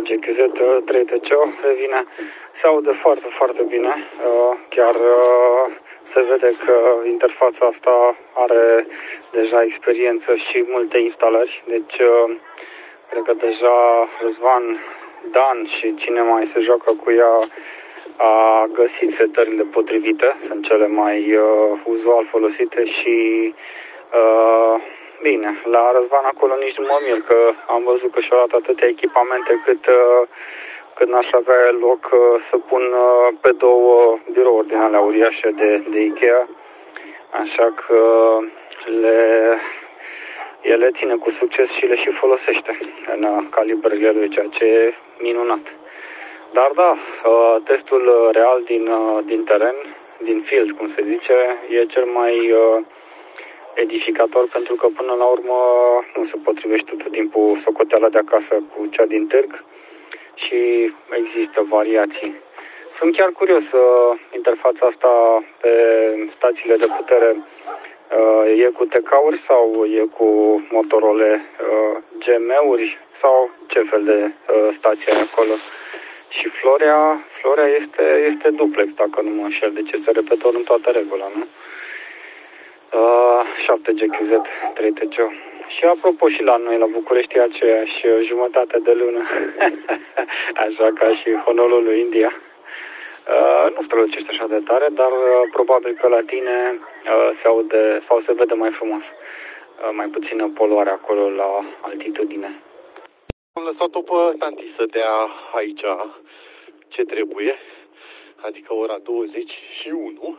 GQZ 3TCO, revine. Se aude foarte, foarte bine. Chiar se vede că interfața asta are deja experiență și multe instalări. Deci, cred că deja Răzvan, Dan și cine mai se joacă cu ea a găsit setările potrivite. Sunt cele mai uzual folosite și bine, la Răzvan acolo nici nu mă mir, că am văzut că și-au luat atâtea echipamente cât n-aș avea loc să pun pe două birouri din alea uriașe de Ikea. Așa că ele ține cu succes și le și folosește în calibrările lui, ceea ce e minunat. Dar da, testul real din teren, din field, cum se zice, e cel mai edificator, pentru că până la urmă nu se potrivește tot timpul socoteala de acasă cu cea din târg și există variații. Sunt chiar curios, interfața asta pe stațiile de putere e cu TK-uri sau e cu motorole GM-uri sau ce fel de stație e acolo? Și Florea este duplex, dacă nu mă înșel, deci este repetor în toată regula, nu? 7 GQZ 3TCO. Și apropo, și la noi la București e aceeași jumătate de lună, așa ca și Honolulu, India. Nu strălucește așa de tare, dar probabil că la tine se aude sau se vede mai frumos. Mai puțină poluare acolo la altitudine. Am lăsat-o pe tanti să dea aici ce trebuie, adică ora 21.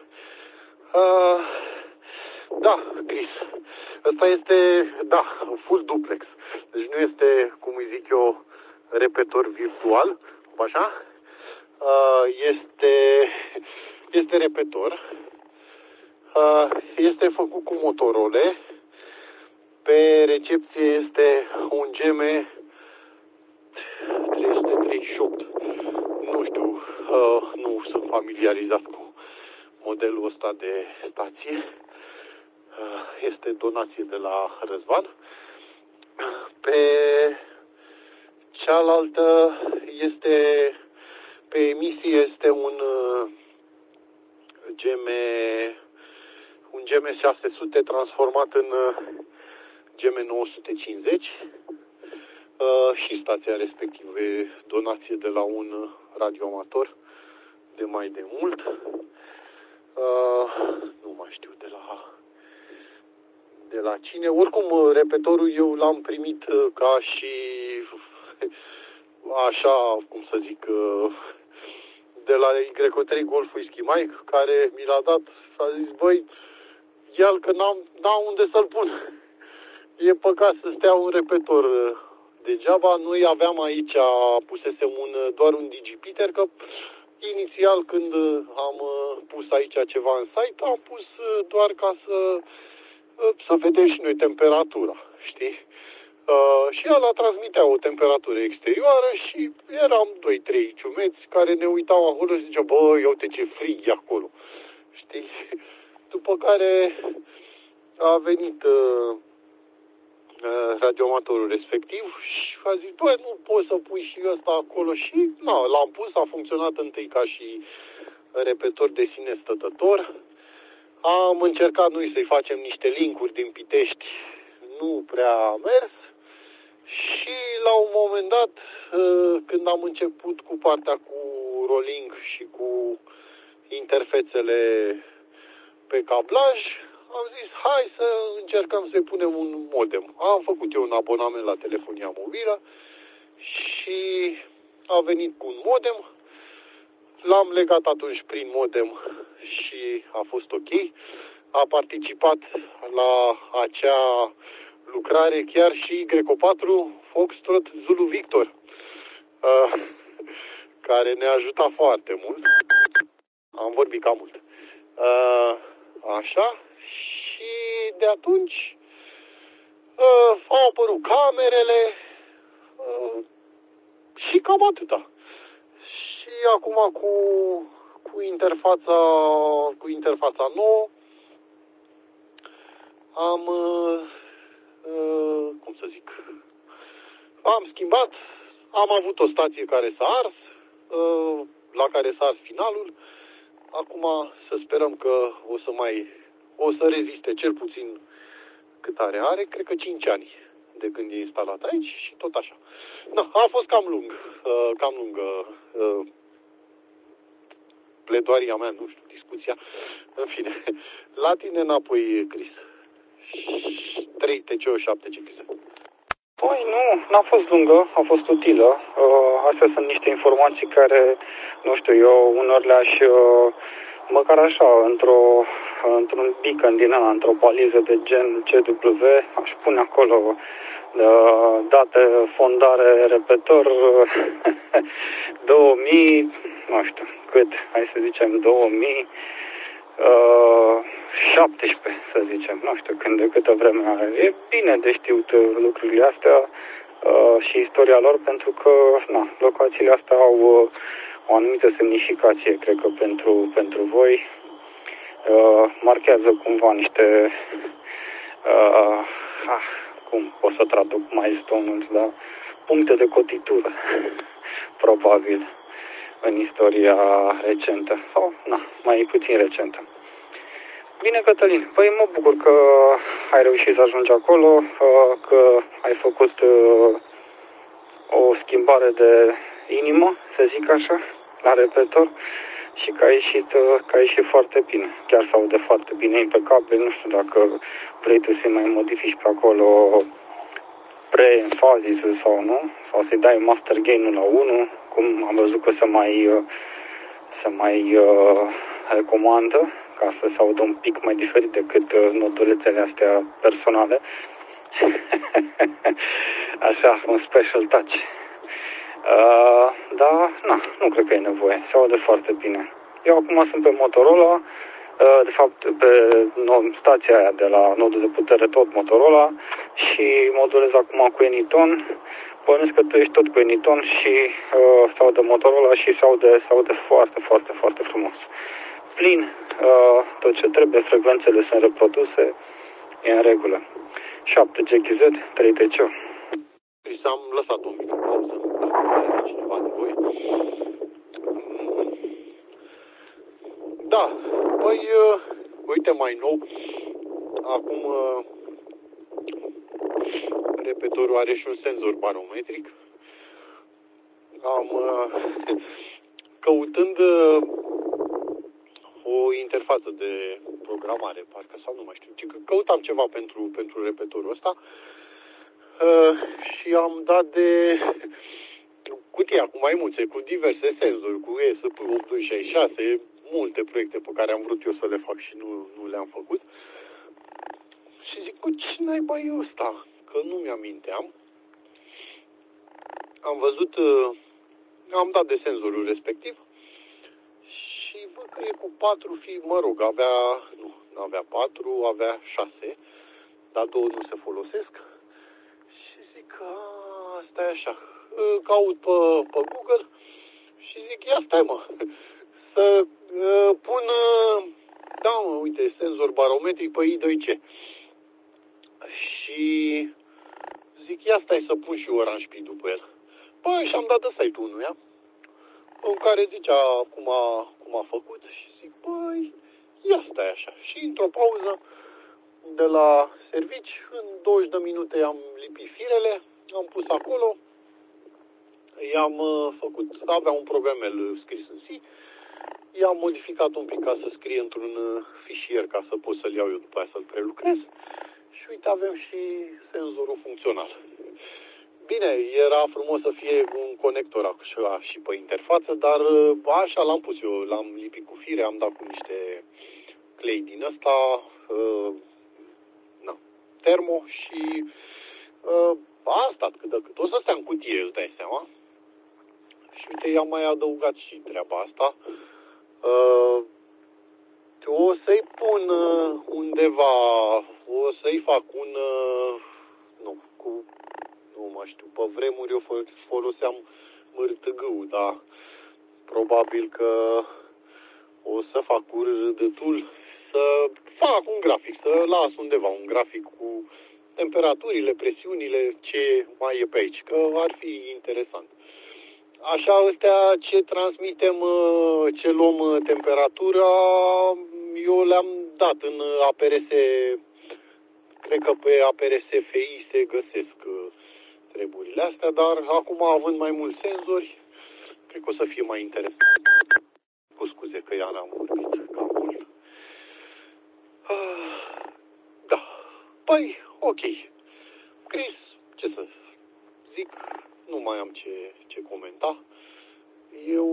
Da, Chris, ăsta este, da, full duplex. Deci nu este, cum îi zic eu, repetor virtual, așa? Este repetor. Este făcut cu motorole. Pe recepție este un GM 338. Nu știu, nu sunt familiarizat cu modelul ăsta de stație. Este donație de la Răzvan. Pe cealaltă pe emisie este un GM600 transformat în GM950 și stația respectivă e donație de la un radioamator de mai de mult. Nu mai știu de la cine. Oricum, repetorul eu l-am primit ca și așa, cum să zic, de la Y3 Golf Whisky Mike, care mi l-a dat și a zis, băi, ia-l că n-am unde să-l pun. E păcat să stea un repetor degeaba. Noi aveam aici, pusesem doar un digipiter, că inițial când am pus aici ceva în site, am pus doar ca să vedem și noi temperatura, știi? Și ăla transmitea o temperatură exterioară și eram 2-3 ciumeți care ne uitau acolo și ziceau, bă, ia uite ce frig e acolo, știi? După care a venit radioamatorul respectiv și a zis, bă, nu poți să pui și ăsta acolo și l-am pus, a funcționat întâi ca și repetor de sine stătător. Am încercat noi să-i facem niște linkuri din Pitești, nu prea a mers. Și la un moment dat, când am început cu partea cu rolling și cu interfețele pe cablaj, am zis, hai să încercăm să-i punem un modem. Am făcut eu un abonament la telefonia mobilă și a venit cu un modem. L-am legat atunci prin modem și a fost ok. A participat la acea lucrare chiar și Y4 Foxtrot Zulu Victor, care ne-a ajutat foarte mult. Am vorbit cam mult. Așa. Și de atunci au apărut camerele și cam atâta. Și acum cu interfața nouă am schimbat, Am avut o stație care s-a ars, la care s-a ars finalul. Acum să sperăm că o să reziste cel puțin cât are, cred că 5 ani de când e instalat aici și tot așa. Da, a fost cam lungă pledoaria mea, nu știu, discuția. În fine, la tine înapoi, Chris. 3 TCO 7 CX. Păi nu, n-a fost lungă, a fost utilă. Astea sunt niște informații care, nu știu, eu unor le-aș, măcar așa, într-un beacon din ăla, într-o paliză de gen CW, aș pune acolo date, fondare, repetor, 2000, nu știu, cât, hai să zicem 2017, să zicem, nu știu când de câtă vreme are. E bine de știut lucrurile astea și istoria lor, pentru că locațiile astea au o anumită semnificație, cred că pentru voi. Marchează cumva niște cum pot să traduc milestone-uri, da? Puncte de cotitură, probabil, în istoria recentă, sau, mai puțin recentă. Bine, Cătălin, păi mă bucur că ai reușit să ajungi acolo, că ai făcut o schimbare de inimă, să zic așa, la repetor și că ai ieșit foarte bine. Chiar se aude foarte bine, impecabil, nu știu dacă vrei tu să mai modifici pe acolo pre-enfazisul sau nu, sau să-i dai master gain-ul la 1, cum am văzut că se mai recomandă, ca să se audă un pic mai diferit decât notulețele astea personale. Așa, un special touch. Dar, nu cred că e nevoie. Se aude foarte bine. Eu acum sunt pe Motorola, de fapt pe stația aia de la nodul de putere tot Motorola și modulez acum cu Eniton. Bănuiesc că tu ești tot cu Eniton și se aude Motorola și se aude foarte, foarte, foarte frumos. Plin, tot ce trebuie, frecvențele sunt reproduse, e în regulă. 7 GHz, 3 TCO. Și s-am lăsat un mic pauză, dacă cineva de voi. Da, păi, uite mai nou, acum repetorul are și un senzor barometric. Am căutând o interfață de programare, parcă sau nu mai știu, căutam ceva pentru repetorul ăsta și am dat de cutia cu maimuțe, cu diverse senzori, cu ESP8266, multe proiecte pe care am vrut eu să le fac și nu le-am făcut. Și zic, cu ce naiba e ăsta? Că nu mi-aminteam. Am văzut, am dat de senzorul respectiv și văd că e cu 4 fii, mă rog, nu avea 4, avea 6, dar 2 nu se folosesc. Și zic că asta e așa. Caut pe Google și zic, ia stai mă, să pun, uite, senzor barometric pe I2C. Și zic, ia stai să pun și Orange Pi după el. Păi, și-am dat de site-ul unuia, în care zicea cum a făcut și zic, păi, ia stai așa. Și într-o pauză de la servici, în 20 de minute am lipit firele, am pus acolo, i-am făcut, avea un programel scris în C, i-am modificat un pic ca să scrie într-un fișier ca să pot să-l iau eu după aia să-l prelucrez și uite avem și senzorul funcțional. Bine, era frumos să fie un conector așa și pe interfață, dar așa l-am pus eu, l-am lipit cu fire, am dat cu niște clei din ăsta, termo și a stat cât de cât. O să stea în cutie, îți dai seama. Și uite, i-am mai adăugat și treaba asta. O să-i pun undeva, o să-i fac nu mai știu, pe vremuri eu foloseam mârtâgâul, dar probabil că o să fac cu râdătul să fac un grafic, să las undeva un grafic cu temperaturile, presiunile, ce mai e pe aici, că ar fi interesant. Așa, ăstea ce transmitem, ce luăm temperatura, eu le-am dat în APRS, cred că pe APRS FI se găsesc treburile astea, dar acum având mai mulți senzori, cred că o să fie mai interesant. Cu scuze că iar am vorbit cam mult. Da. Păi, ok. Chris, ce să zic, nu mai am ce comenta. Eu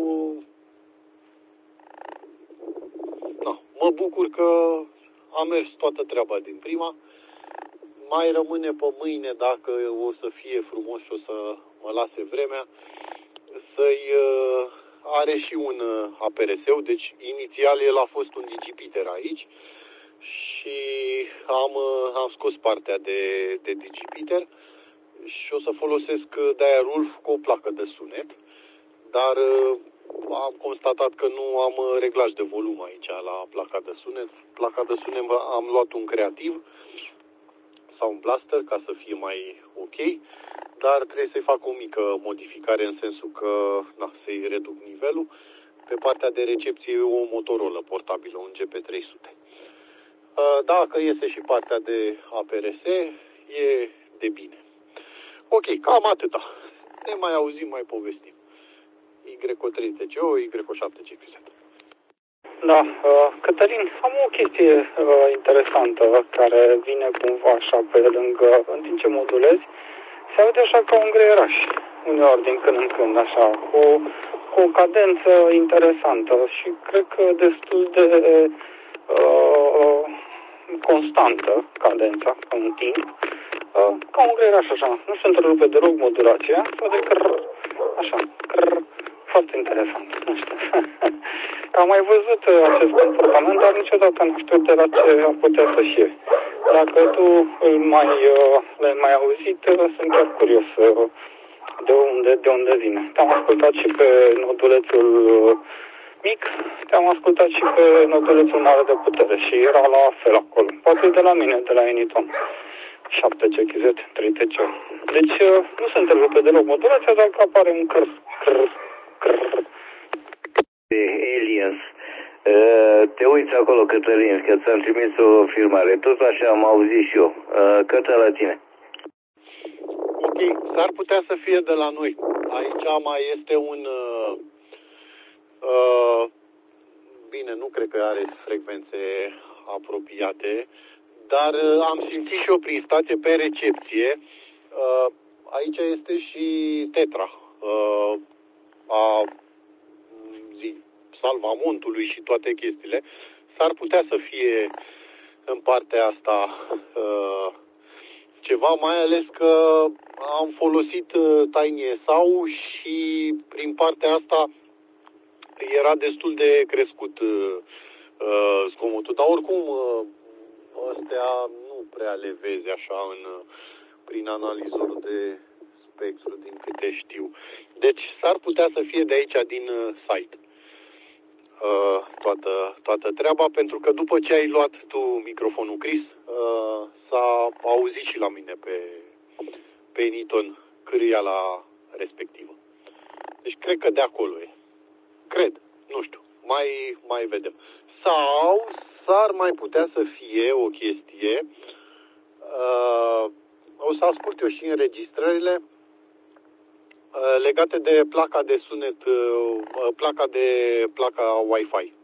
mă bucur că a mers toată treaba din prima. Mai rămâne pe mâine, dacă o să fie frumos și o să mă lase vremea, să-i are și un APRS-ul, deci inițial el a fost un digipiter aici și am scos partea de digipiter și o să folosesc de-aia Rulf cu o placă de sunet, dar am constatat că nu am reglaj de volum aici la placa de sunet. Placa de sunet am luat un creativ sau un blaster ca să fie mai ok, dar trebuie să-i fac o mică modificare în sensul că să-i reduc nivelul. Pe partea de recepție o Motorola portabilă, un GP300. Dacă iese și partea de APRS, e de bine. Ok, cam atâta. Ne mai auzim, mai povestim. Y30O, Y7CQZ. Da, Cătălin, am o chestie interesantă care vine cumva așa pe lângă, în timp ce modulezi, se aude așa ca un greieraș, uneori din când în când, așa, cu o cadență interesantă și cred că destul de constantă cadența, în timp, ca un greieraș așa, nu se întrerupe deloc modulația, sau de așa, foarte interesant, nu știu. Am mai văzut acest comportament, dar niciodată nu știu de la ce ar putea să fie. Dacă tu l-ai mai auzit, sunt chiar curios de unde vine. Te-am ascultat și pe nodulețul mic, te-am ascultat și pe nodulețul mare de putere și era la fel acolo. Poate de la mine, de la Eniton. 7CQZ, 3TC. Deci nu se întrerupe deloc modulația, dar că apare un crr. Aliens. Te uiți acolo, Cătălin, că ți-am trimis o filmare. Tot așa am auzit și eu. Cătă la tine. Ok, s-ar putea să fie de la noi. Aici mai este un... bine, nu cred că are frecvențe apropiate, dar am simțit și eu prin stație pe recepție. Aici este și Tetra. Salvamontului și toate chestiile, s-ar putea să fie în partea asta ceva, mai ales că am folosit Tiny sau și prin partea asta era destul de crescut zgomotul, dar oricum astea nu prea le vezi așa prin analizorul de spectru, din câte știu. Deci s-ar putea să fie de aici din site. Toată treaba, pentru că după ce ai luat tu microfonul, Chris, s-a auzit și la mine pe Eniton cârâiala respectivă. Deci cred că de acolo e. Cred, nu știu, mai vedem. Sau s-ar mai putea să fie o chestie, o să ascult eu și înregistrările legate de placa de sunet, placa Wi-Fi.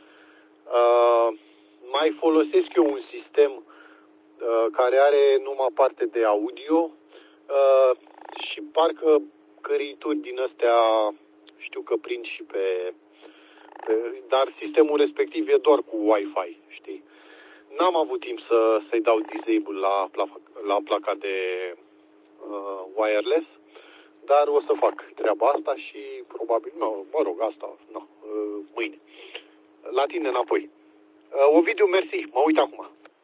Mai folosesc eu un sistem care are numai parte de audio și parcă cărituri din astea știu că prind și dar sistemul respectiv e doar cu Wi-Fi, știi? N-am avut timp să-i dau disable la placa de wireless, dar o să fac treaba asta și probabil, mâine. La tine înapoi. Ovidiu, mersi, mă uit acum.